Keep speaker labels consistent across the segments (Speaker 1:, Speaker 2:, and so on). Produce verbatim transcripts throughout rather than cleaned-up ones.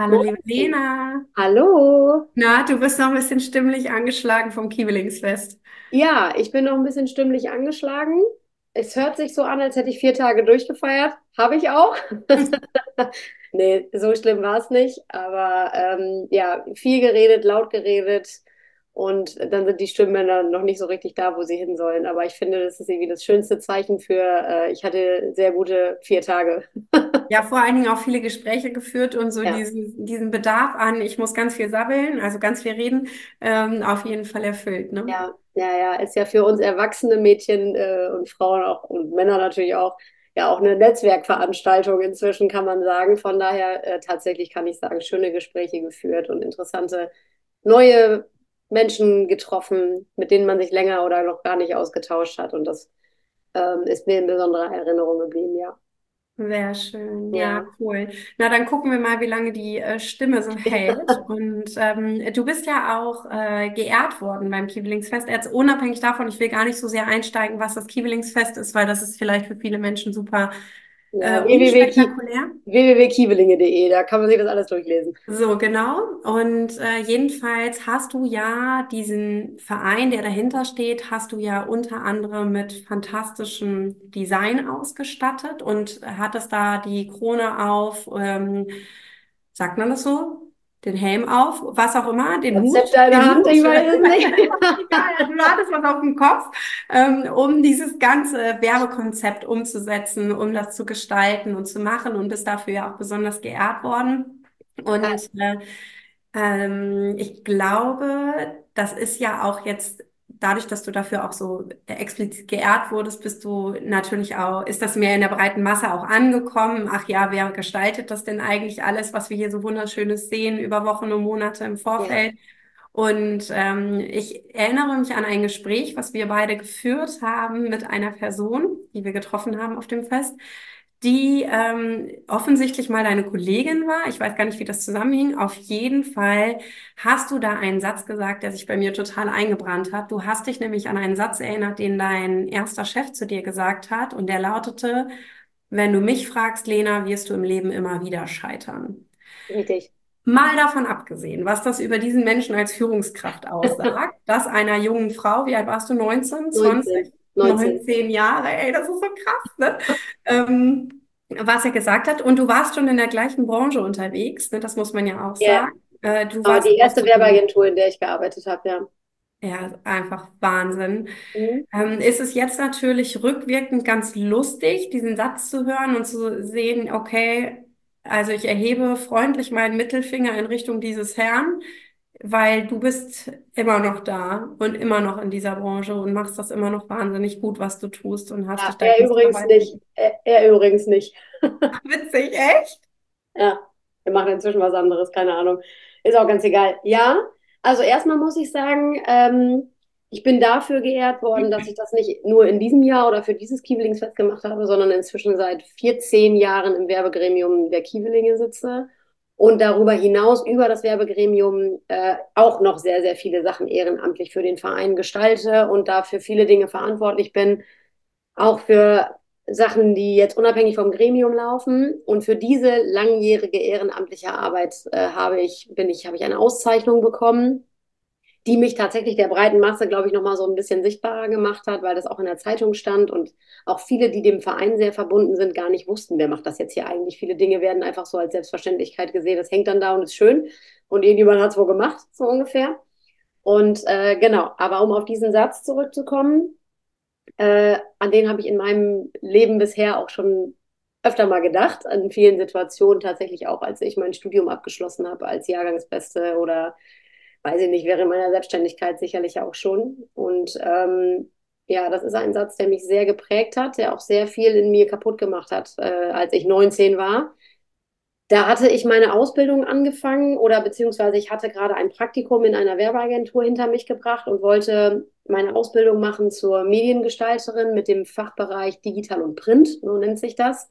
Speaker 1: Hallo, liebe
Speaker 2: Moin.
Speaker 1: Lena.
Speaker 2: Hallo.
Speaker 1: Na, du bist noch ein bisschen stimmlich angeschlagen vom Kiewelingsfest.
Speaker 2: Ja, ich bin noch ein bisschen stimmlich angeschlagen. Es hört sich so an, als hätte ich vier Tage durchgefeiert. Habe ich auch. Nee, so schlimm war es nicht. Aber ähm, ja, viel geredet, laut geredet. Und dann sind die Stimmbänder noch nicht so richtig da, wo sie hin sollen. Aber ich finde, das ist irgendwie das schönste Zeichen für, äh, ich hatte sehr gute vier Tage.
Speaker 1: Ja, vor allen Dingen auch viele Gespräche geführt und so
Speaker 2: Ja.
Speaker 1: diesen, diesen Bedarf an, ich muss ganz viel sabbeln, also ganz viel reden, ähm, auf jeden Fall erfüllt, ne?
Speaker 2: Ja, ja, ja, ist ja für uns erwachsene Mädchen äh, und Frauen auch und Männer natürlich auch, ja auch eine Netzwerkveranstaltung inzwischen, kann man sagen. Von daher äh, tatsächlich kann ich sagen, schöne Gespräche geführt und interessante neue Menschen getroffen, mit denen man sich länger oder noch gar nicht ausgetauscht hat. Und das ähm, ist mir in besonderer Erinnerung geblieben, ja.
Speaker 1: Sehr schön, ja,
Speaker 2: Ja.
Speaker 1: cool. Na, dann gucken wir mal, wie lange die äh, Stimme so hält. Und ähm, du bist ja auch äh, geehrt worden beim Kiewelingsfest. Jetzt unabhängig davon, ich will gar nicht so sehr einsteigen, was das Kiewelingsfest ist, weil das ist vielleicht für viele Menschen super äh,
Speaker 2: Ja, www.ki
Speaker 1: unspektakulär.
Speaker 2: www.kiebelinge punkt de, da kann man sich das alles durchlesen.
Speaker 1: So, genau. Und äh, jedenfalls hast du ja diesen Verein, der dahinter steht, hast du ja unter anderem mit fantastischem Design ausgestattet und hattest da die Krone auf, ähm, sagt man das so? Den Helm auf, was auch immer, den
Speaker 2: Das
Speaker 1: Hut,
Speaker 2: Zepter in der
Speaker 1: den
Speaker 2: Hand,
Speaker 1: Hut,
Speaker 2: ich weiß es nicht.
Speaker 1: egal, du hattest was auf dem Kopf, ähm, um dieses ganze Werbekonzept umzusetzen, um das zu gestalten und zu machen und bist dafür ja auch besonders geehrt worden. Und äh, ähm, ich glaube, das ist ja auch jetzt, dadurch, dass du dafür auch so explizit geehrt wurdest, bist du natürlich auch, ist das mehr in der breiten Masse auch angekommen. Ach ja, wer gestaltet das denn eigentlich alles, was wir hier so Wunderschönes sehen über Wochen und Monate im
Speaker 2: Ja.
Speaker 1: Vorfeld? Und ähm, ich erinnere mich an ein Gespräch, was wir beide geführt haben mit einer Person, die wir getroffen haben auf dem Fest, die ähm, offensichtlich mal deine Kollegin war. Ich weiß gar nicht, wie das zusammenhing. Auf jeden Fall hast du da einen Satz gesagt, der sich bei mir total eingebrannt hat. Du hast dich nämlich an einen Satz erinnert, den dein erster Chef zu dir gesagt hat, und der lautete: Wenn du mich fragst, Lena, wirst du im Leben immer wieder scheitern.
Speaker 2: Richtig.
Speaker 1: Mal davon abgesehen, was das über diesen Menschen als Führungskraft aussagt, dass einer jungen Frau, wie alt warst du, neunzehn,
Speaker 2: neunzehn.
Speaker 1: zwanzig,
Speaker 2: neunzehn.
Speaker 1: neunzehn Jahre, ey, das ist so krass, ne? Ähm, was er gesagt hat. Und du warst schon in der gleichen Branche unterwegs, ne? Das muss man ja auch
Speaker 2: Ja,
Speaker 1: sagen. Äh, du
Speaker 2: aber
Speaker 1: warst
Speaker 2: die
Speaker 1: auch
Speaker 2: erste
Speaker 1: so,
Speaker 2: Werbeagentur, in der ich gearbeitet habe, ja.
Speaker 1: ja, einfach Wahnsinn.
Speaker 2: Mhm.
Speaker 1: Ähm, ist es jetzt natürlich rückwirkend ganz lustig, diesen Satz zu hören und zu sehen, okay, also ich erhebe freundlich meinen Mittelfinger in Richtung dieses Herrn, weil du bist immer noch da und immer noch in dieser Branche und machst das immer noch wahnsinnig gut, was du tust, und hast
Speaker 2: Ja,
Speaker 1: dich da
Speaker 2: er
Speaker 1: ganz klar
Speaker 2: übrigens nicht.
Speaker 1: weiterentwickelt.
Speaker 2: Er, er übrigens nicht.
Speaker 1: Witzig, echt?
Speaker 2: Ja, wir machen inzwischen was anderes, keine Ahnung. Ist auch ganz egal. Ja, also erstmal muss ich sagen, ähm, ich bin dafür geehrt worden, dass ich das nicht nur in diesem Jahr oder für dieses Kiewelingsfest gemacht habe, sondern inzwischen seit vierzehn Jahren im Werbegremium der Kiewelinge sitze und darüber hinaus über das Werbegremium äh, auch noch sehr, sehr viele Sachen ehrenamtlich für den Verein gestalte und dafür viele Dinge verantwortlich bin. Auch für Sachen, die jetzt unabhängig vom Gremium laufen. Und für diese langjährige ehrenamtliche Arbeit äh, habe ich, bin ich, habe ich eine Auszeichnung bekommen, die mich tatsächlich der breiten Masse, glaube ich, nochmal so ein bisschen sichtbarer gemacht hat, weil das auch in der Zeitung stand und auch viele, die dem Verein sehr verbunden sind, gar nicht wussten, wer macht das jetzt hier eigentlich. Viele Dinge werden einfach so als Selbstverständlichkeit gesehen. Das hängt dann da und ist schön. Und irgendjemand hat es wohl gemacht, so ungefähr. Und äh, genau, aber um auf diesen Satz zurückzukommen, äh, an den habe ich in meinem Leben bisher auch schon öfter mal gedacht, in vielen Situationen tatsächlich auch, als ich mein Studium abgeschlossen habe, als Jahrgangsbeste oder weiß ich nicht, während meiner Selbstständigkeit sicherlich auch schon. Und ähm, ja, das ist ein Satz, der mich sehr geprägt hat, der auch sehr viel in mir kaputt gemacht hat, äh, als ich neunzehn war. Da hatte ich meine Ausbildung angefangen oder beziehungsweise ich hatte gerade ein Praktikum in einer Werbeagentur hinter mich gebracht und wollte meine Ausbildung machen zur Mediengestalterin mit dem Fachbereich Digital und Print, so nennt sich das.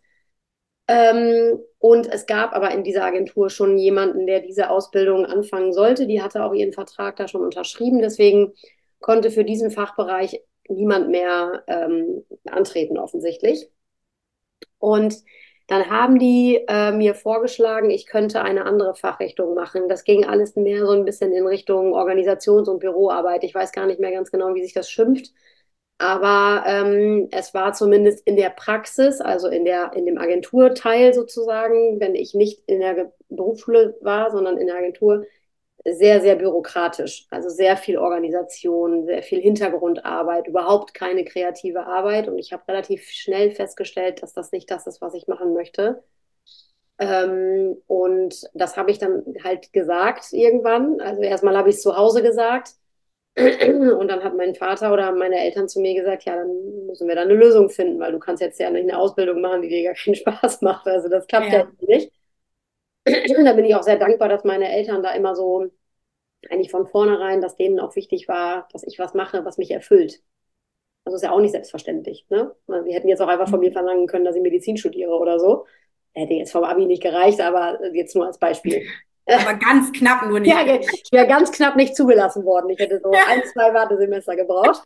Speaker 2: Ähm, und es gab aber in dieser Agentur schon jemanden, der diese Ausbildung anfangen sollte. Die hatte auch ihren Vertrag da schon unterschrieben. Deswegen konnte für diesen Fachbereich niemand mehr ähm, antreten, offensichtlich. Und Dann haben die äh, mir vorgeschlagen, ich könnte eine andere Fachrichtung machen. Das ging alles mehr so ein bisschen in Richtung Organisations- und Büroarbeit. Ich weiß gar nicht mehr ganz genau, wie sich das schimpft. Aber ähm, es war zumindest in der Praxis, also in der, in dem Agenturteil sozusagen, wenn ich nicht in der Ge- Berufsschule war, sondern in der Agentur, sehr, sehr bürokratisch. Also sehr viel Organisation, sehr viel Hintergrundarbeit, überhaupt keine kreative Arbeit. Und ich habe relativ schnell festgestellt, dass das nicht das ist, was ich machen möchte. Ähm, und das habe ich dann halt gesagt irgendwann. Also erstmal habe ich es zu Hause gesagt. Und dann hat mein Vater oder meine Eltern zu mir gesagt, ja, dann müssen wir da eine Lösung finden, weil du kannst jetzt ja nicht eine Ausbildung machen, die dir gar keinen Spaß macht. Also das klappt ja
Speaker 1: Ja.
Speaker 2: nicht. Da bin ich auch sehr dankbar, dass meine Eltern da immer so eigentlich von vornherein, dass denen auch wichtig war, dass ich was mache, was mich erfüllt. Also ist ja auch nicht selbstverständlich. Ne? Sie hätten jetzt auch einfach von mir verlangen können, dass ich Medizin studiere oder so. Hätte jetzt vom Abi nicht gereicht, aber jetzt nur als Beispiel.
Speaker 1: Aber ganz knapp nur
Speaker 2: Ja,
Speaker 1: nicht.
Speaker 2: ich wäre ganz knapp nicht zugelassen worden. Ich hätte so ein, zwei Wartesemester gebraucht.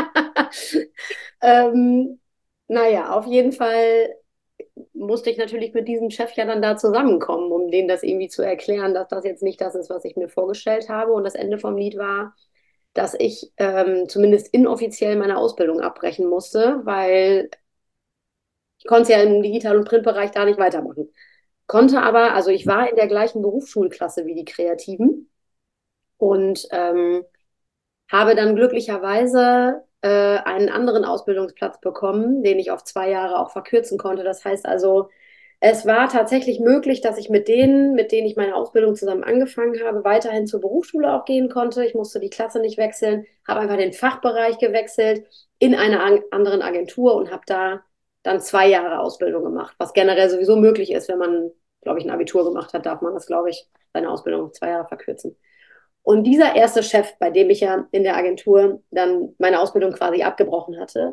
Speaker 2: ähm, naja, auf jeden Fall musste ich natürlich mit diesem Chef ja dann da zusammenkommen, um denen das irgendwie zu erklären, dass das jetzt nicht das ist, was ich mir vorgestellt habe. Und das Ende vom Lied war, dass ich ähm, zumindest inoffiziell meine Ausbildung abbrechen musste, weil ich konnte ja im Digital- und Printbereich da nicht weitermachen. Konnte aber, also ich war in der gleichen Berufsschulklasse wie die Kreativen und ähm, habe dann glücklicherweise äh, einen anderen Ausbildungsplatz bekommen, den ich auf zwei Jahre auch verkürzen konnte. Das heißt also, es war tatsächlich möglich, dass ich mit denen, mit denen ich meine Ausbildung zusammen angefangen habe, weiterhin zur Berufsschule auch gehen konnte. Ich musste die Klasse nicht wechseln, habe einfach den Fachbereich gewechselt in einer an anderen Agentur und habe da dann zwei Jahre Ausbildung gemacht, was generell sowieso möglich ist, wenn man, glaube ich, ein Abitur gemacht hat, darf man das, glaube ich, seine Ausbildung auf zwei Jahre verkürzen. Und dieser erste Chef, bei dem ich ja in der Agentur dann meine Ausbildung quasi abgebrochen hatte,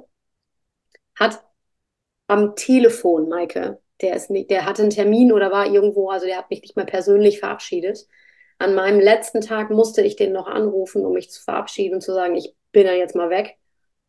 Speaker 2: hat am Telefon, Maike, der ist nicht, der hatte einen Termin oder war irgendwo, also der hat mich nicht mehr persönlich verabschiedet. An meinem letzten Tag musste ich den noch anrufen, um mich zu verabschieden und zu sagen, ich bin ja jetzt mal weg.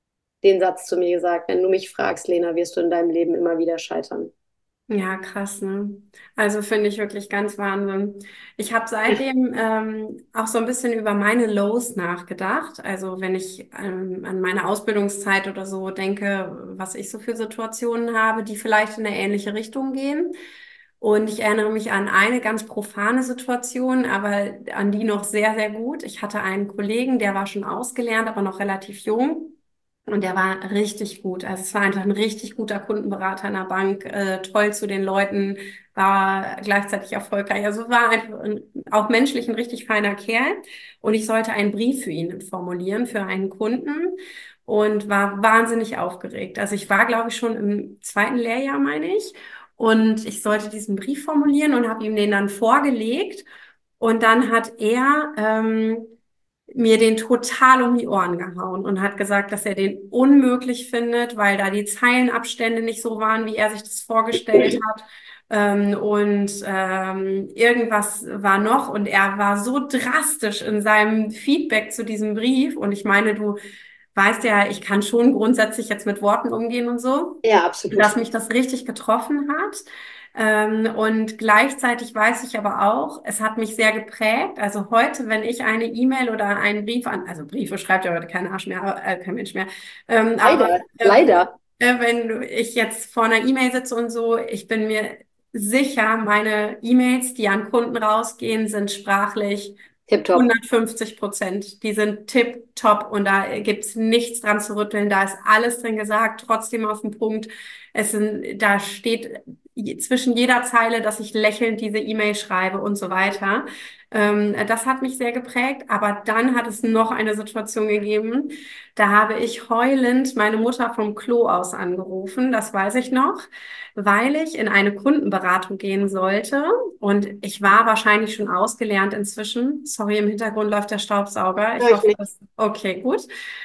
Speaker 2: Den Satz zu mir gesagt, wenn du mich fragst, Lena, wirst du in deinem Leben immer wieder scheitern.
Speaker 1: Ja, krass, ne? Also finde ich wirklich ganz Wahnsinn. Ich habe seitdem ähm, auch so ein bisschen über meine Lows nachgedacht. Also wenn ich ähm, an meine Ausbildungszeit oder so denke, was ich so für Situationen habe, die vielleicht in eine ähnliche Richtung gehen. Und ich erinnere mich an eine ganz profane Situation, aber an die noch sehr, sehr gut. Ich hatte einen Kollegen, der war schon ausgelernt, aber noch relativ jung. Und der war richtig gut. Also es war einfach ein richtig guter Kundenberater in der Bank, äh, toll zu den Leuten, war gleichzeitig erfolgreich. Also war einfach ein, auch menschlich ein richtig feiner Kerl. Und ich sollte einen Brief für ihn formulieren, für einen Kunden und war wahnsinnig aufgeregt. Also ich war, glaube ich, schon im zweiten Lehrjahr, meine ich. Und ich sollte diesen Brief formulieren und habe ihm den dann vorgelegt. Und dann hat er ähm, mir den total um die Ohren gehauen und hat gesagt, dass er den unmöglich findet, weil da die Zeilenabstände nicht so waren, wie er sich das vorgestellt hat. Ähm, und ähm, irgendwas war noch und er war so drastisch in seinem Feedback zu diesem Brief. Und ich meine, du weißt ja, ich kann schon grundsätzlich jetzt mit Worten umgehen und so,
Speaker 2: Ja, absolut.
Speaker 1: dass mich das richtig getroffen hat. Ähm, und gleichzeitig weiß ich aber auch, es hat mich sehr geprägt. Also heute, wenn ich eine E-Mail oder einen Brief an, also Briefe schreibt ja heute kein Arsch mehr, äh, kein Mensch mehr, ähm, aber
Speaker 2: Leider,
Speaker 1: äh,
Speaker 2: leider.
Speaker 1: äh, wenn ich jetzt vor einer E-Mail sitze und so, ich bin mir sicher, meine E-Mails, die an Kunden rausgehen, sind sprachlich
Speaker 2: Tipptopp.
Speaker 1: hundertfünfzig Prozent. Die sind tipptopp und da gibt's nichts dran zu rütteln. Da ist alles drin gesagt, trotzdem auf den Punkt. Es sind, da steht zwischen jeder Zeile, dass ich lächelnd diese E-Mail schreibe und so weiter. Ähm, das hat mich sehr geprägt. Aber dann hat es noch eine Situation gegeben. Da habe ich heulend meine Mutter vom Klo aus angerufen. Das weiß ich noch, weil ich in eine Kundenberatung gehen sollte. Und ich war wahrscheinlich schon ausgelernt inzwischen. Sorry, im Hintergrund läuft der Staubsauger. Ich
Speaker 2: Hör ich
Speaker 1: hoffe,
Speaker 2: nicht.
Speaker 1: das, okay, gut.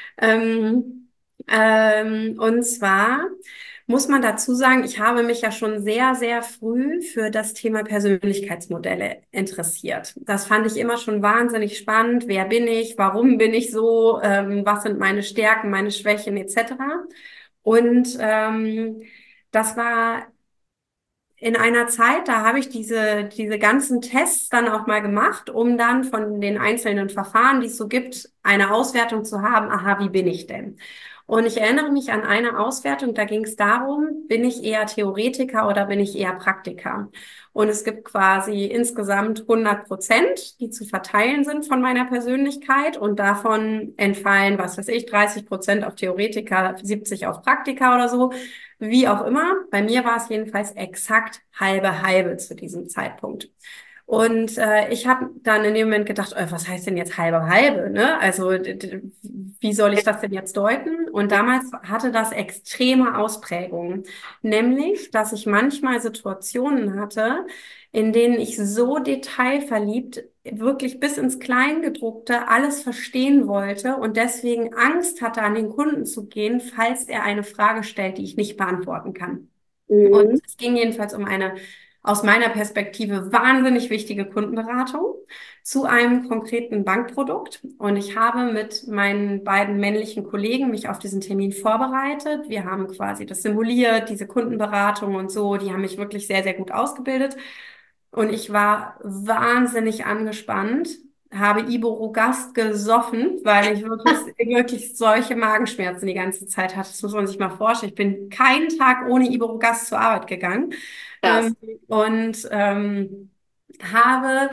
Speaker 1: Ähm, ähm, und zwar muss man dazu sagen, ich habe mich ja schon sehr, sehr früh für das Thema Persönlichkeitsmodelle interessiert. Das fand ich immer schon wahnsinnig spannend. Wer bin ich? Warum bin ich so? Ähm, was sind meine Stärken, meine Schwächen et cetera. Und ähm, das war in einer Zeit, da habe ich diese, diese ganzen Tests dann auch mal gemacht, um dann von den einzelnen Verfahren, die es so gibt, eine Auswertung zu haben, aha, wie bin ich denn? Und ich erinnere mich an eine Auswertung, da ging es darum, bin ich eher Theoretiker oder bin ich eher Praktiker? Und es gibt quasi insgesamt hundert Prozent, die zu verteilen sind von meiner Persönlichkeit. Und davon entfallen, was weiß ich, dreißig Prozent auf Theoretiker, siebzig auf Praktiker oder so. Wie auch immer. Bei mir war es jedenfalls exakt halbe halbe zu diesem Zeitpunkt. Und äh, ich habe dann in dem Moment gedacht, oh, was heißt denn jetzt halbe halbe, ne? Also wie soll ich das denn jetzt deuten? Und damals hatte das extreme Ausprägungen, nämlich, dass ich manchmal Situationen hatte, in denen ich so detailverliebt, wirklich bis ins Kleingedruckte alles verstehen wollte und deswegen Angst hatte, an den Kunden zu gehen, falls er eine Frage stellt, die ich nicht beantworten kann. Und
Speaker 2: Mhm.
Speaker 1: es ging jedenfalls um eine aus meiner Perspektive wahnsinnig wichtige Kundenberatung zu einem konkreten Bankprodukt. Und ich habe mit meinen beiden männlichen Kollegen mich auf diesen Termin vorbereitet. Wir haben quasi das simuliert, diese Kundenberatung und so. Die haben mich wirklich sehr, sehr gut ausgebildet. Und ich war wahnsinnig angespannt, habe Iborogast gesoffen, weil ich wirklich, wirklich solche Magenschmerzen die ganze Zeit hatte. Das muss man sich mal vorstellen. Ich bin keinen Tag ohne Iborogast zur Arbeit gegangen.
Speaker 2: Krass.
Speaker 1: Ähm, und ähm, habe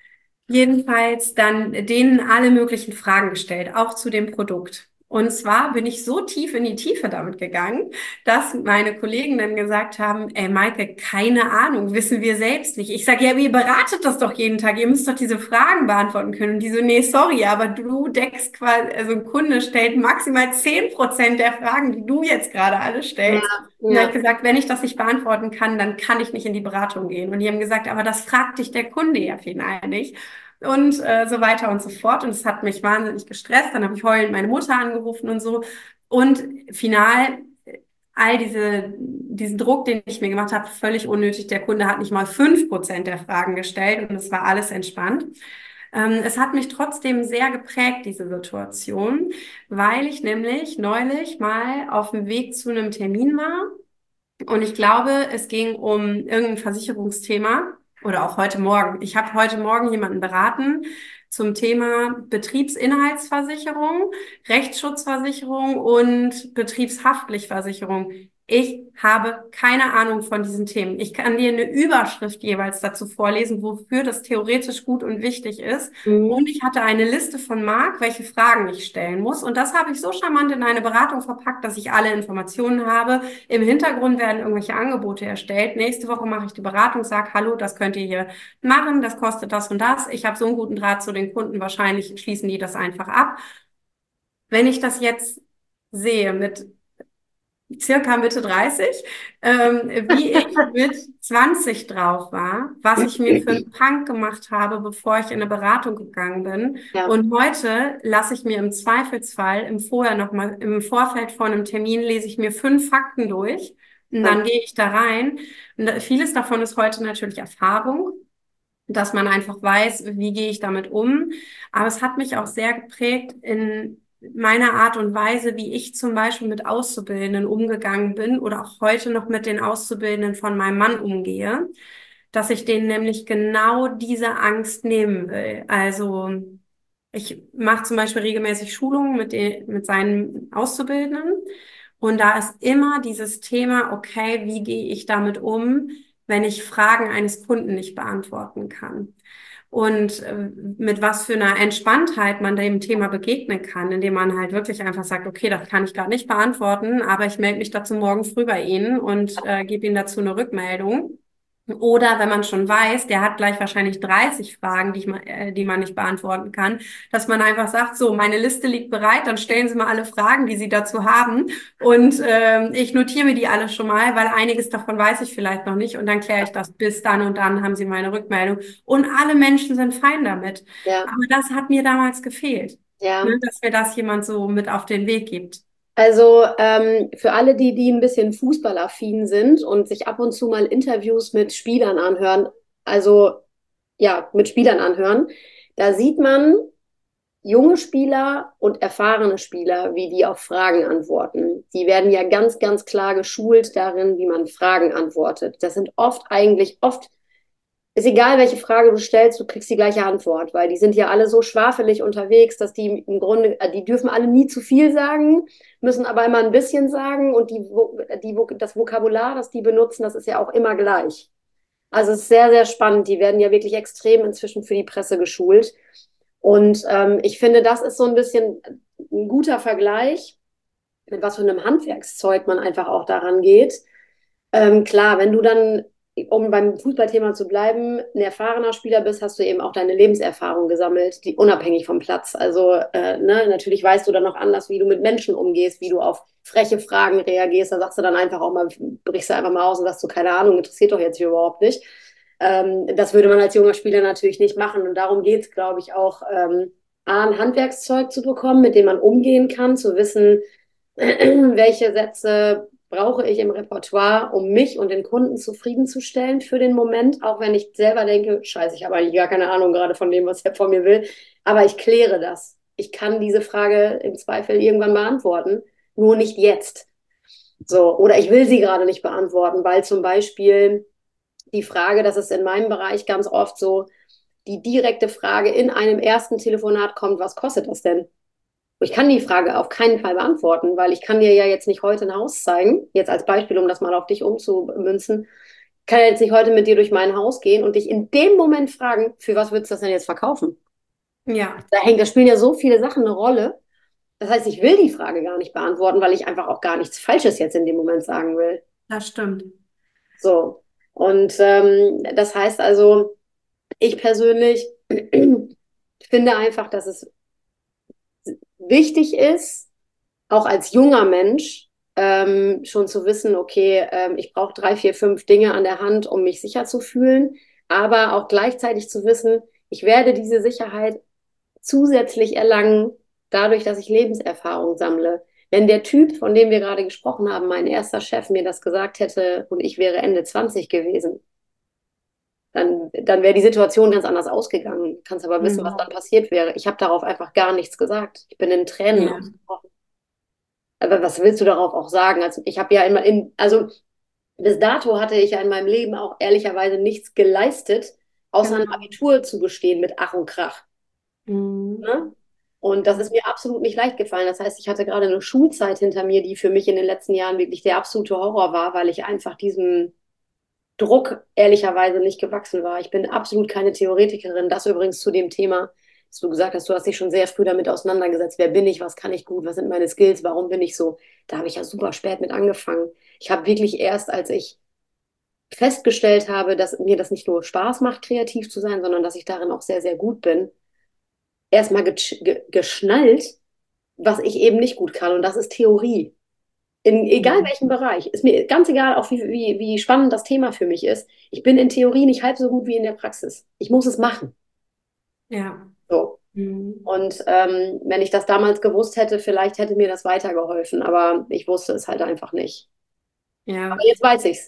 Speaker 1: jedenfalls dann denen alle möglichen Fragen gestellt, auch zu dem Produkt. Und zwar bin ich so tief in die Tiefe damit gegangen, dass meine Kollegen dann gesagt haben, ey Maike, keine Ahnung, wissen wir selbst nicht. Ich sage, ja, aber ihr beratet das doch jeden Tag, ihr müsst doch diese Fragen beantworten können. Und die so, nee, sorry, aber du deckst quasi, also ein Kunde stellt maximal zehn Prozent der Fragen, die du jetzt gerade alle
Speaker 2: Ja,
Speaker 1: stellst. Und da habe
Speaker 2: ja.
Speaker 1: ich gesagt, wenn ich das nicht beantworten kann, dann kann ich nicht in die Beratung gehen. Und die haben gesagt, aber das fragt dich der Kunde ja final nicht. Und äh, so weiter und so fort. Und es hat mich wahnsinnig gestresst. Dann habe ich heulend meine Mutter angerufen und so. Und final all diese, diesen Druck, den ich mir gemacht habe, völlig unnötig. Der Kunde hat nicht mal fünf Prozent der Fragen gestellt und es war alles entspannt. Ähm, es hat mich trotzdem sehr geprägt, diese Situation, weil ich nämlich neulich mal auf dem Weg zu einem Termin war und ich glaube, es ging um irgendein Versicherungsthema oder auch heute Morgen. Ich habe heute Morgen jemanden beraten zum Thema Betriebsinhaltsversicherung, Rechtsschutzversicherung und Betriebshaftpflichtversicherung. Ich habe keine Ahnung von diesen Themen. Ich kann dir eine Überschrift jeweils dazu vorlesen, wofür das theoretisch gut und wichtig ist. Und
Speaker 2: Mhm.
Speaker 1: ich hatte eine Liste von Marc, welche Fragen ich stellen muss. Und das habe ich so charmant in eine Beratung verpackt, dass ich alle Informationen habe. Im Hintergrund werden irgendwelche Angebote erstellt. Nächste Woche mache ich die Beratung, sage, hallo, das könnt ihr hier machen, das kostet das und das. Ich habe so einen guten Draht zu den Kunden, wahrscheinlich schließen die das einfach ab. Wenn ich das jetzt sehe mit circa Mitte dreißig, ähm, wie ich mit zwanzig drauf war, was ich mir für einen Punk gemacht habe, bevor ich in eine Beratung gegangen bin.
Speaker 2: Ja,
Speaker 1: Und heute lasse ich mir im Zweifelsfall im Vorher noch mal, im Vorfeld vor einem Termin lese ich mir fünf Fakten durch und
Speaker 2: ja.
Speaker 1: dann gehe ich da rein. Und da- vieles davon ist heute natürlich Erfahrung, dass man einfach weiß, wie gehe ich damit um. Aber es hat mich auch sehr geprägt in meiner Art und Weise, wie ich zum Beispiel mit Auszubildenden umgegangen bin oder auch heute noch mit den Auszubildenden von meinem Mann umgehe, dass ich denen nämlich genau diese Angst nehmen will. Also ich mache zum Beispiel regelmäßig Schulungen mit den, mit seinen Auszubildenden und da ist immer dieses Thema, okay, wie gehe ich damit um, wenn ich Fragen eines Kunden nicht beantworten kann? Und äh, mit was für einer Entspanntheit man dem Thema begegnen kann, indem man halt wirklich einfach sagt, okay, das kann ich gerade nicht beantworten, aber ich melde mich dazu morgen früh bei Ihnen und äh, gebe Ihnen dazu eine Rückmeldung. Oder wenn man schon weiß, der hat gleich wahrscheinlich dreißig Fragen, die, ich, ma- äh, die man nicht beantworten kann, dass man einfach sagt, so, meine Liste liegt bereit, dann stellen Sie mal alle Fragen, die Sie dazu haben. Und ähm, ich notiere mir die alle schon mal, weil einiges davon weiß ich vielleicht noch nicht. Und dann kläre ich das bis dann und dann haben Sie meine Rückmeldung. Und alle Menschen sind fein damit.
Speaker 2: Ja,
Speaker 1: Aber das hat mir damals gefehlt,
Speaker 2: ja.
Speaker 1: ne, dass mir das jemand so mit auf den Weg gibt.
Speaker 2: Also ähm, für alle, die, die ein bisschen fußballaffin sind und sich ab und zu mal Interviews mit Spielern anhören, also ja, mit Spielern anhören, da sieht man, junge Spieler und erfahrene Spieler, wie die auf Fragen antworten. Die werden ja ganz, ganz klar geschult darin, wie man Fragen antwortet. Das sind oft eigentlich, oft ist egal, welche Frage du stellst, du kriegst die gleiche Antwort, weil die sind ja alle so schwafelig unterwegs, dass die im Grunde, äh, die dürfen alle nie zu viel sagen, müssen aber immer ein bisschen sagen und die, die, das Vokabular, das die benutzen, das ist ja auch immer gleich. Also es ist sehr, sehr spannend. Die werden ja wirklich extrem inzwischen für die Presse geschult. Und ähm, ich finde, das ist so ein bisschen ein guter Vergleich, mit was für einem Handwerkszeug man einfach auch daran geht. Ähm, klar, wenn du dann, um beim Fußballthema zu bleiben, ein erfahrener Spieler bist, hast du eben auch deine Lebenserfahrung gesammelt, die unabhängig vom Platz. Also äh, ne, natürlich weißt du dann noch anders, wie du mit Menschen umgehst, wie du auf freche Fragen reagierst. Da sagst du dann einfach auch mal, brichst du einfach mal aus und sagst du, keine Ahnung, interessiert doch jetzt hier überhaupt nicht. Ähm, das würde man als junger Spieler natürlich nicht machen. Und darum geht es, glaube ich, auch, ähm, A, ein Handwerkszeug zu bekommen, mit dem man umgehen kann, zu wissen, welche Sätze brauche ich im Repertoire, um mich und den Kunden zufriedenzustellen für den Moment, auch wenn ich selber denke, scheiße, ich habe eigentlich gar keine Ahnung gerade von dem, was er von mir will, aber ich kläre das. Ich kann diese Frage im Zweifel irgendwann beantworten, nur nicht jetzt. So, oder ich will sie gerade nicht beantworten, weil zum Beispiel die Frage, das ist in meinem Bereich ganz oft so, die direkte Frage in einem ersten Telefonat kommt, was kostet das denn? Ich kann die Frage auf keinen Fall beantworten, weil ich kann dir ja jetzt nicht heute ein Haus zeigen, jetzt als Beispiel, um das mal auf dich umzumünzen, ich kann ja jetzt nicht heute mit dir durch mein Haus gehen und dich in dem Moment fragen, für was würdest du das denn jetzt verkaufen?
Speaker 1: Ja,
Speaker 2: Da hängt, da spielen ja so viele Sachen eine Rolle. Das heißt, ich will die Frage gar nicht beantworten, weil ich einfach auch gar nichts Falsches jetzt in dem Moment sagen will.
Speaker 1: das stimmt.
Speaker 2: So. Und ähm, das heißt also, ich persönlich finde einfach, dass es wichtig ist, auch als junger Mensch, ähm, schon zu wissen, okay, ähm, ich brauche drei, vier, fünf Dinge an der Hand, um mich sicher zu fühlen, aber auch gleichzeitig zu wissen, ich werde diese Sicherheit zusätzlich erlangen, dadurch, dass ich Lebenserfahrung sammle. Wenn der Typ, von dem wir gerade gesprochen haben, mein erster Chef, mir das gesagt hätte und ich wäre Ende zwanzig gewesen, dann, dann wäre die Situation ganz anders ausgegangen. Du kannst aber wissen, was dann
Speaker 1: Mhm.
Speaker 2: passiert wäre. Ich habe darauf einfach gar nichts gesagt. Ich bin in Tränen
Speaker 1: Ja,
Speaker 2: ausgebrochen. Aber was willst du darauf auch sagen? Also ich habe ja immer in, also bis dato hatte ich ja in meinem Leben auch ehrlicherweise nichts geleistet, außer ein
Speaker 1: genau.
Speaker 2: Abitur zu bestehen mit Ach und Krach.
Speaker 1: Mhm.
Speaker 2: Ne? Und das
Speaker 1: Ja.
Speaker 2: ist mir absolut nicht leicht gefallen. Das heißt, ich hatte gerade eine Schulzeit hinter mir, die für mich in den letzten Jahren wirklich der absolute Horror war, weil ich einfach diesem Druck ehrlicherweise nicht gewachsen war. Ich bin absolut keine Theoretikerin. Das übrigens zu dem Thema, dass du gesagt hast, du hast dich schon sehr früh damit auseinandergesetzt. Wer bin ich? Was kann ich gut? Was sind meine Skills? Warum bin ich so? Da habe ich ja super spät mit angefangen. Ich habe wirklich erst, als ich festgestellt habe, dass mir das nicht nur Spaß macht, kreativ zu sein, sondern dass ich darin auch sehr, sehr gut bin, erstmal ge ge geschnallt, was ich eben nicht gut kann. Und das ist Theorie. In egal
Speaker 1: Mhm.
Speaker 2: welchem Bereich. Ist mir ganz egal, auch wie, wie, wie spannend das Thema für mich ist. Ich bin in Theorie nicht halb so gut wie in der Praxis. Ich muss es machen.
Speaker 1: Ja.
Speaker 2: So.
Speaker 1: Mhm.
Speaker 2: Und ähm, wenn ich das damals gewusst hätte, vielleicht hätte mir das weitergeholfen, aber ich wusste es halt einfach nicht. Aber
Speaker 1: Ja.
Speaker 2: jetzt weiß ich's.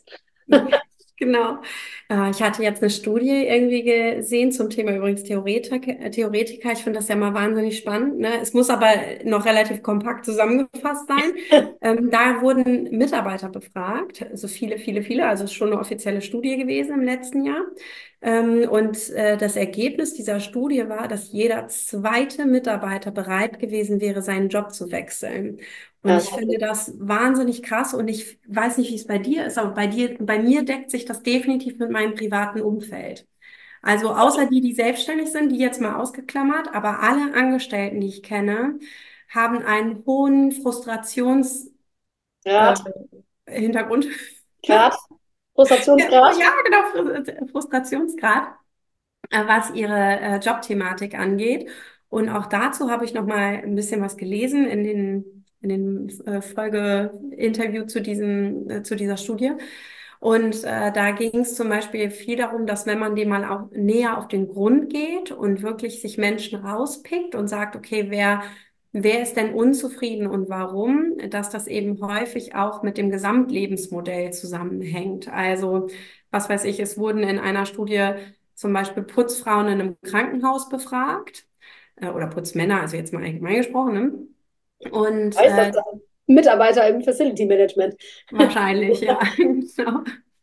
Speaker 1: Genau. Äh, ich hatte jetzt eine Studie irgendwie gesehen zum Thema übrigens Theoretiker. äh, Theoretiker. Ich finde das ja mal wahnsinnig spannend, ne? Es muss aber noch relativ kompakt zusammengefasst sein. Ähm, da wurden Mitarbeiter befragt, also viele, viele, viele, also es ist schon eine offizielle Studie gewesen im letzten Jahr. Ähm, und äh, das Ergebnis dieser Studie war, dass jeder zweite Mitarbeiter bereit gewesen wäre, seinen Job zu wechseln. Und
Speaker 2: Ja,
Speaker 1: ich finde das wahnsinnig krass und ich weiß nicht, wie es bei dir ist, aber bei dir, bei mir deckt sich das definitiv mit meinem privaten Umfeld. Also außer die, die selbstständig sind, die jetzt mal ausgeklammert, aber alle Angestellten, die ich kenne, haben einen hohen Frustrations, äh,
Speaker 2: Grad,
Speaker 1: Hintergrund.
Speaker 2: Grad,
Speaker 1: Ja,
Speaker 2: Frustrationsgrad.
Speaker 1: ja, genau, Frus- Frustrationsgrad, äh, was ihre äh, Jobthematik angeht. Und auch dazu habe ich noch mal ein bisschen was gelesen in den in den äh, Folge-Interview zu diesem äh, zu dieser Studie. Und äh, da ging es zum Beispiel viel darum, dass wenn man dem mal auch näher auf den Grund geht und wirklich sich Menschen rauspickt und sagt, okay, wer wer ist denn unzufrieden und warum, dass das eben häufig auch mit dem Gesamtlebensmodell zusammenhängt. Also was weiß ich, es wurden in einer Studie zum Beispiel Putzfrauen in einem Krankenhaus befragt. äh, oder Putzmänner, also jetzt mal allgemein gesprochen, ne? Und
Speaker 2: Heißt das
Speaker 1: äh,
Speaker 2: dann? Mitarbeiter im Facility Management.
Speaker 1: wahrscheinlich, ja, genau.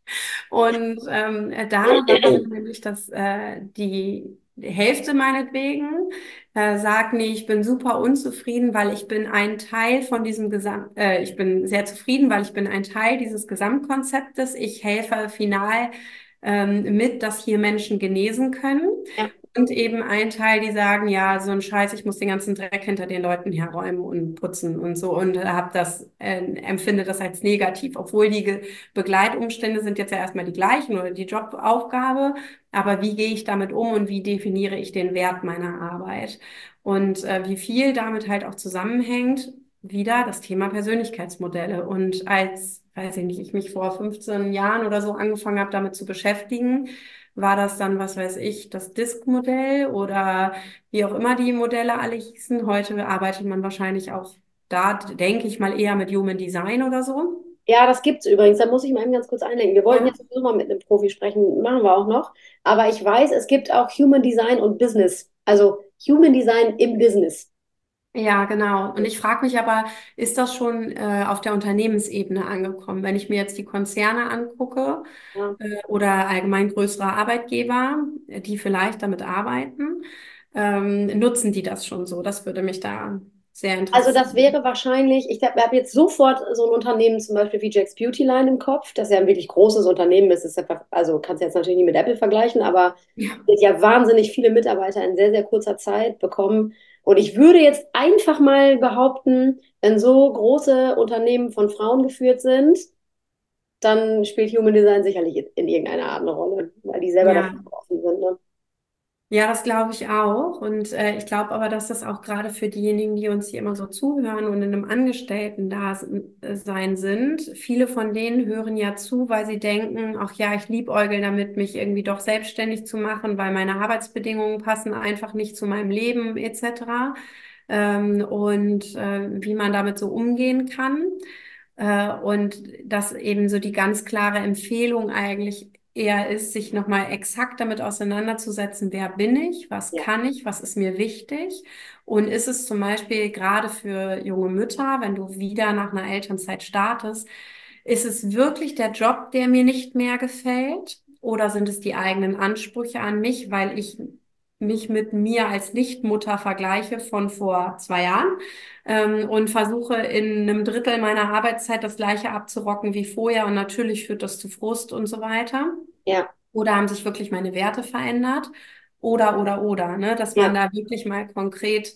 Speaker 1: Und ähm, da war dann nämlich, dass äh, die Hälfte meinetwegen äh, sagt, nee, ich bin super unzufrieden, weil ich bin ein Teil von diesem Gesamt, äh, ich bin sehr zufrieden, weil ich bin ein Teil dieses Gesamtkonzeptes. Ich helfe final ähm, mit, dass hier Menschen genesen können.
Speaker 2: Ja.
Speaker 1: Und eben ein Teil, die sagen, ja, so ein Scheiß, ich muss den ganzen Dreck hinter den Leuten herräumen und putzen und so und hab das, äh, empfinde das als negativ, obwohl die Ge Begleitumstände sind jetzt ja erstmal die gleichen oder die Jobaufgabe, aber wie gehe ich damit um und wie definiere ich den Wert meiner Arbeit? Und äh, wie viel damit halt auch zusammenhängt, wieder das Thema Persönlichkeitsmodelle. Und als, weiß ich nicht, ich mich vor fünfzehn Jahren oder so angefangen habe, damit zu beschäftigen, war das dann, was weiß ich, das Disk-Modell oder wie auch immer die Modelle alle hießen. Heute arbeitet man wahrscheinlich auch da, denke ich mal, eher mit Human Design oder so.
Speaker 2: Ja, das gibt's übrigens. Da muss ich mal eben ganz kurz einlenken. Wir wollten
Speaker 1: Ja,
Speaker 2: jetzt sowieso mal mit einem Profi sprechen, machen wir auch noch. Aber ich weiß, es gibt auch Human Design und Business. Also Human Design im Business.
Speaker 1: ja, genau. Und ich frage mich aber, ist das schon äh, auf der Unternehmensebene angekommen? Wenn ich mir jetzt die Konzerne angucke
Speaker 2: Ja.
Speaker 1: äh, oder allgemein größere Arbeitgeber, äh, die vielleicht damit arbeiten, ähm, nutzen die das schon so? Das würde mich da sehr
Speaker 2: Also das
Speaker 1: interessieren.
Speaker 2: wäre wahrscheinlich, ich habe hab jetzt sofort so ein Unternehmen zum Beispiel wie Jack's Beauty Line im Kopf, das ja ein wirklich großes Unternehmen ist. Das ist ja, also kannst du jetzt natürlich nicht mit Apple vergleichen, aber
Speaker 1: Ja,
Speaker 2: wird ja wahnsinnig viele Mitarbeiter in sehr, sehr kurzer Zeit bekommen. Und ich würde jetzt einfach mal behaupten, wenn so große Unternehmen von Frauen geführt sind, dann spielt Human Design sicherlich in, in irgendeiner Art eine Rolle, weil die selber dafür
Speaker 1: ja.
Speaker 2: offen sind. Ne?
Speaker 1: Ja, das glaube ich auch. Und äh, ich glaube aber, dass das auch gerade für diejenigen, die uns hier immer so zuhören und in einem Angestellten-Dasein sind, viele von denen hören ja zu, weil sie denken, ach ja, ich liebäugel damit, mich irgendwie doch selbstständig zu machen, weil meine Arbeitsbedingungen passen einfach nicht zu meinem Leben et cetera. Ähm, und äh, wie man damit so umgehen kann. Äh, und dass eben so die ganz klare Empfehlung eigentlich eher ist, sich nochmal exakt damit auseinanderzusetzen, wer bin ich, was
Speaker 2: Ja.
Speaker 1: kann ich, was ist mir wichtig und ist es zum Beispiel gerade für junge Mütter, wenn du wieder nach einer Elternzeit startest, ist es wirklich der Job, der mir nicht mehr gefällt oder sind es die eigenen Ansprüche an mich, weil ich mich mit mir als Nichtmutter vergleiche von vor zwei Jahren ähm, und versuche in einem Drittel meiner Arbeitszeit das Gleiche abzurocken wie vorher und natürlich führt das zu Frust und so weiter.
Speaker 2: Ja,
Speaker 1: Oder haben sich wirklich meine Werte verändert? Oder, oder, oder, ne? Dass man
Speaker 2: ja.
Speaker 1: da wirklich mal konkret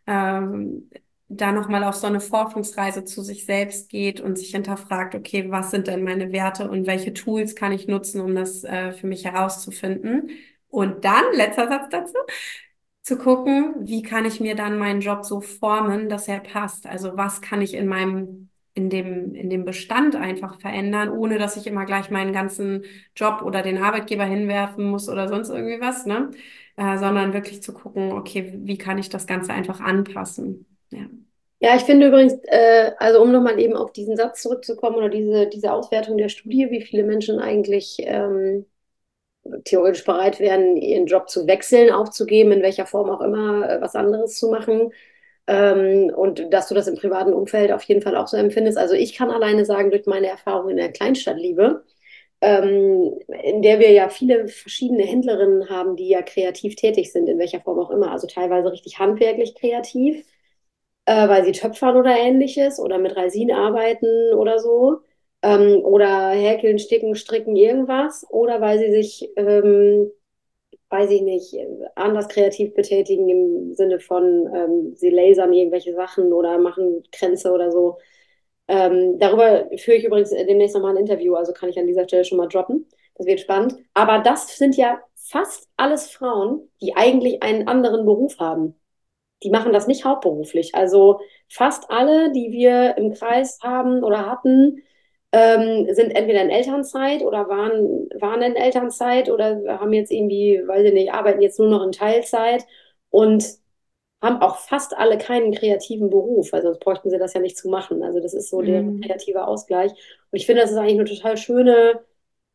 Speaker 1: ähm, da nochmal auf so eine Forschungsreise zu sich selbst geht und sich hinterfragt, okay, was sind denn meine Werte und welche Tools kann ich nutzen, um das äh, für mich herauszufinden? Und dann, letzter Satz dazu, zu gucken, wie kann ich mir dann meinen Job so formen, dass er passt. Also was kann ich in meinem, in dem, in dem Bestand einfach verändern, ohne dass ich immer gleich meinen ganzen Job oder den Arbeitgeber hinwerfen muss oder sonst irgendwie was, ne? Äh, sondern wirklich zu gucken, okay, wie kann ich das Ganze einfach anpassen? Ja.
Speaker 2: Ja, ich finde übrigens, äh, also um nochmal eben auf diesen Satz zurückzukommen oder diese, diese Auswertung der Studie, wie viele Menschen eigentlich ähm, theoretisch bereit wären, ihren Job zu wechseln, aufzugeben, in welcher Form auch immer, äh, was anderes zu machen. Ähm, und dass du das im privaten Umfeld auf jeden Fall auch so empfindest. Also ich kann alleine sagen, durch meine Erfahrung in der Kleinstadtliebe, ähm, in der wir ja viele verschiedene Händlerinnen haben, die ja kreativ tätig sind, in welcher Form auch immer, also teilweise richtig handwerklich kreativ, äh, weil sie töpfern oder ähnliches oder mit Resin arbeiten oder so. Ähm, oder häkeln, sticken, stricken, irgendwas. Oder weil sie sich, ähm, weiß ich nicht, anders kreativ betätigen im Sinne von, ähm, sie lasern irgendwelche Sachen oder machen Kränze oder so. Ähm, darüber führe ich übrigens demnächst nochmal ein Interview, also kann ich an dieser Stelle schon mal droppen. Das wird spannend. Aber das sind ja fast alles Frauen, die eigentlich einen anderen Beruf haben. Die machen das nicht hauptberuflich. Also fast alle, die wir im Kreis haben oder hatten, ähm, sind entweder in Elternzeit oder waren, waren in Elternzeit oder haben jetzt irgendwie, weiß ich nicht, arbeiten jetzt nur noch in Teilzeit und haben auch fast alle keinen kreativen Beruf, weil sonst bräuchten sie das ja nicht zu machen. Also das ist so deren
Speaker 1: Mhm.
Speaker 2: kreativer Ausgleich. Und ich finde, das ist eigentlich eine total schöne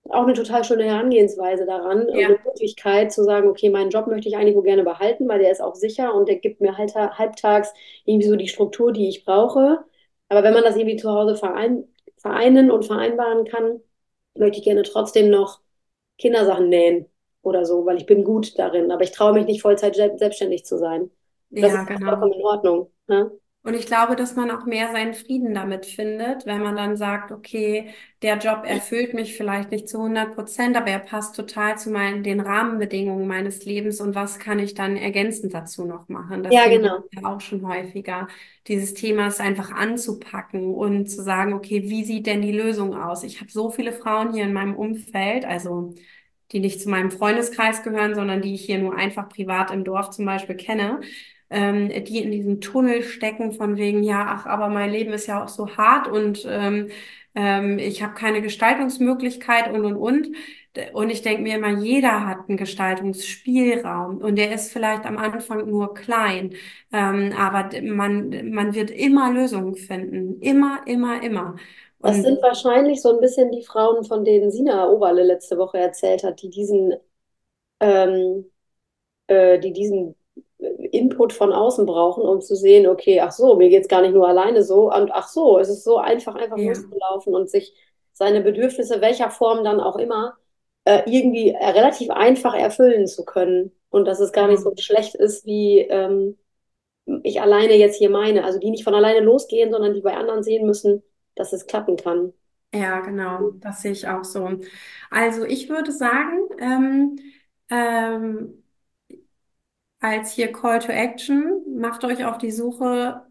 Speaker 2: auch eine total schöne Herangehensweise daran und eine
Speaker 1: Ja,
Speaker 2: Möglichkeit zu sagen, okay, meinen Job möchte ich eigentlich wohl gerne behalten, weil der ist auch sicher und der gibt mir halt halbtags irgendwie so die Struktur, die ich brauche. Aber wenn man das irgendwie zu Hause verein, vereinen und vereinbaren kann, möchte ich gerne trotzdem noch Kindersachen nähen oder so, weil ich bin gut darin. Aber ich traue mich nicht Vollzeit selbstständig zu sein. Das
Speaker 1: ja,
Speaker 2: ist auch vollkommen
Speaker 1: genau.
Speaker 2: in Ordnung. Ne?
Speaker 1: Und ich glaube, dass man auch mehr seinen Frieden damit findet, wenn man dann sagt, okay, der Job erfüllt mich vielleicht nicht zu hundert Prozent, aber er passt total zu meinen, den Rahmenbedingungen meines Lebens und was kann ich dann ergänzend dazu noch machen?
Speaker 2: Ja,
Speaker 1: Deswegen habe
Speaker 2: genau.
Speaker 1: ich ja auch schon häufiger dieses Thema ist einfach anzupacken und zu sagen, okay, wie sieht denn die Lösung aus? Ich habe so viele Frauen hier in meinem Umfeld, also die nicht zu meinem Freundeskreis gehören, sondern die ich hier nur einfach privat im Dorf zum Beispiel kenne, ähm, die in diesem Tunnel stecken von wegen, ja, ach, aber mein Leben ist ja auch so hart und ähm, ähm, ich habe keine Gestaltungsmöglichkeit und und und. Und ich denke mir immer, jeder hat einen Gestaltungsspielraum und der ist vielleicht am Anfang nur klein, ähm, aber man, man wird immer Lösungen finden. Immer, immer, immer.
Speaker 2: Das
Speaker 1: Und
Speaker 2: sind wahrscheinlich so ein bisschen die Frauen, von denen Sina Oberle letzte Woche erzählt hat, die diesen ähm, äh, die diesen Input von außen brauchen, um zu sehen, okay, ach so, mir geht es gar nicht nur alleine so und ach so, es ist so einfach, einfach
Speaker 1: ja,
Speaker 2: loszulaufen und sich seine Bedürfnisse, welcher Form dann auch immer, äh, irgendwie äh, relativ einfach erfüllen zu können. Und dass es gar nicht so
Speaker 1: genau.
Speaker 2: schlecht ist, wie ähm, ich alleine jetzt hier meine. Also die nicht von alleine losgehen, sondern die bei anderen sehen müssen, dass es klappen kann.
Speaker 1: Ja, genau, das sehe ich auch so. Also ich würde sagen, ähm, ähm, als hier Call to Action, macht euch auf die Suche,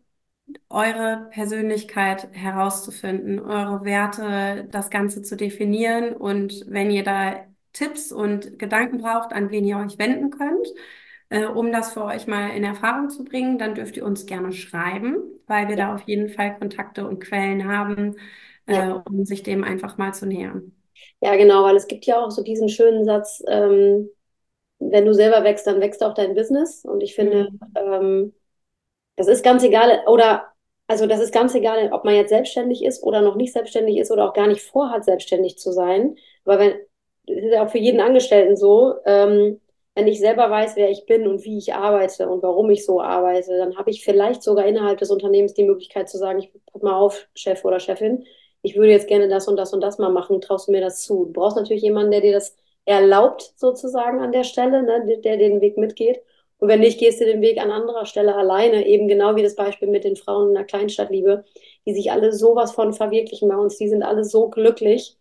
Speaker 1: eure Persönlichkeit herauszufinden, eure Werte, das Ganze zu definieren und wenn ihr da Tipps und Gedanken braucht, an wen ihr euch wenden könnt, äh, um das für euch mal in Erfahrung zu bringen, dann dürft ihr uns gerne schreiben, weil wir
Speaker 2: Ja,
Speaker 1: da auf jeden Fall Kontakte und Quellen haben,
Speaker 2: ja.
Speaker 1: äh, um sich dem einfach mal zu nähern.
Speaker 2: Ja, genau, weil es gibt ja auch so diesen schönen Satz, ähm, wenn du selber wächst, dann wächst auch dein Business. Und ich finde,
Speaker 1: Mhm.
Speaker 2: ähm, das ist ganz egal, oder also das ist ganz egal, ob man jetzt selbstständig ist oder noch nicht selbstständig ist oder auch gar nicht vorhat, selbstständig zu sein. Aber wenn, das ist ja auch für jeden Angestellten so, ähm, wenn ich selber weiß, wer ich bin und wie ich arbeite und warum ich so arbeite, dann habe ich vielleicht sogar innerhalb des Unternehmens die Möglichkeit zu sagen, ich pass mal auf, Chef oder Chefin, ich würde jetzt gerne das und das und das mal machen, traust du mir das zu? Du brauchst natürlich jemanden, der dir das erlaubt, sozusagen an der Stelle, ne, der, der den Weg mitgeht. Und wenn nicht, gehst du den Weg an anderer Stelle alleine, eben genau wie das Beispiel mit den Frauen in der Kleinstadtliebe, die sich alle sowas von verwirklichen bei uns, die sind alle so glücklich.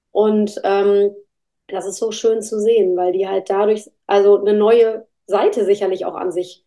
Speaker 2: Und ähm, das ist so schön zu sehen, weil die halt dadurch, also eine neue Seite sicherlich auch an sich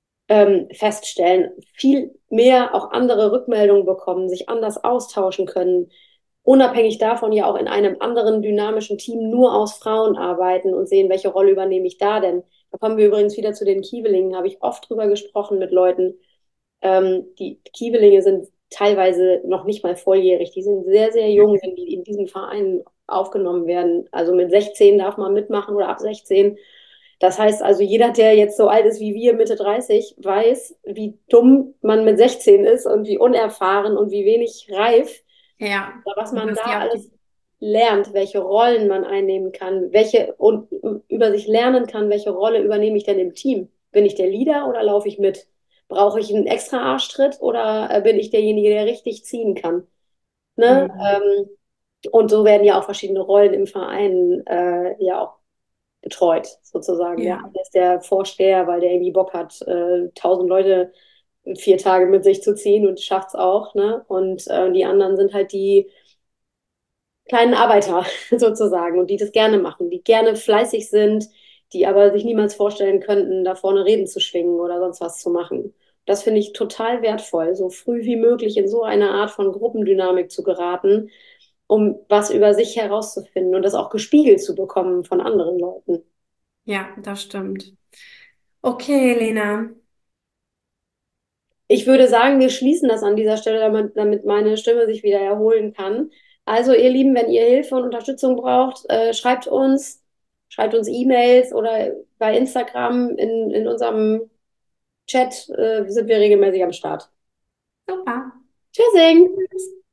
Speaker 2: ähm, feststellen, viel mehr auch andere Rückmeldungen bekommen, sich anders austauschen können, unabhängig davon ja auch in einem anderen dynamischen Team nur aus Frauen arbeiten und sehen, welche Rolle übernehme ich da denn. Da kommen wir übrigens wieder zu den Kiewelingen, habe ich oft drüber gesprochen mit Leuten. Ähm, die Kiewelinge sind teilweise noch nicht mal volljährig, die sind sehr, sehr jung, wenn die in diesem Verein aufgenommen werden. Also mit sechzehn darf man mitmachen oder ab sechzehn. Das heißt also, jeder, der jetzt so alt ist wie wir, Mitte dreißig, weiß, wie dumm man mit sechzehn ist und wie unerfahren und wie wenig reif,
Speaker 1: Ja,
Speaker 2: was
Speaker 1: und
Speaker 2: man
Speaker 1: dass
Speaker 2: da
Speaker 1: die auch
Speaker 2: alles
Speaker 1: die,
Speaker 2: lernt, welche Rollen man einnehmen kann, welche und über sich lernen kann, welche Rolle übernehme ich denn im Team? Bin ich der Leader oder laufe ich mit? Brauche ich einen extra Arschtritt oder äh, bin ich derjenige, der richtig ziehen kann? Ne?
Speaker 1: Mhm.
Speaker 2: Ähm, und so werden ja auch verschiedene Rollen im Verein äh, ja auch betreut, sozusagen. Der
Speaker 1: Ja.
Speaker 2: eine ist der Vorsteher, weil der irgendwie Bock hat, äh, tausend Leute vier Tage mit sich zu ziehen und schafft es auch. Ne? Und äh, die anderen sind halt die kleinen Arbeiter sozusagen und die das gerne machen, die gerne fleißig sind, die aber sich niemals vorstellen könnten, da vorne Reden zu schwingen oder sonst was zu machen. Das finde ich total wertvoll, so früh wie möglich in so eine Art von Gruppendynamik zu geraten, um was über sich herauszufinden und das auch gespiegelt zu bekommen von anderen Leuten.
Speaker 1: Ja, das stimmt. Okay, Lena.
Speaker 2: Ich würde sagen, wir schließen das an dieser Stelle, damit, damit meine Stimme sich wieder erholen kann. Also, ihr Lieben, wenn ihr Hilfe und Unterstützung braucht, äh, schreibt uns, schreibt uns E-Mails oder bei Instagram in, in unserem Chat äh, sind wir regelmäßig am Start.
Speaker 1: Super.
Speaker 2: Tschüssing!
Speaker 1: Tschüss.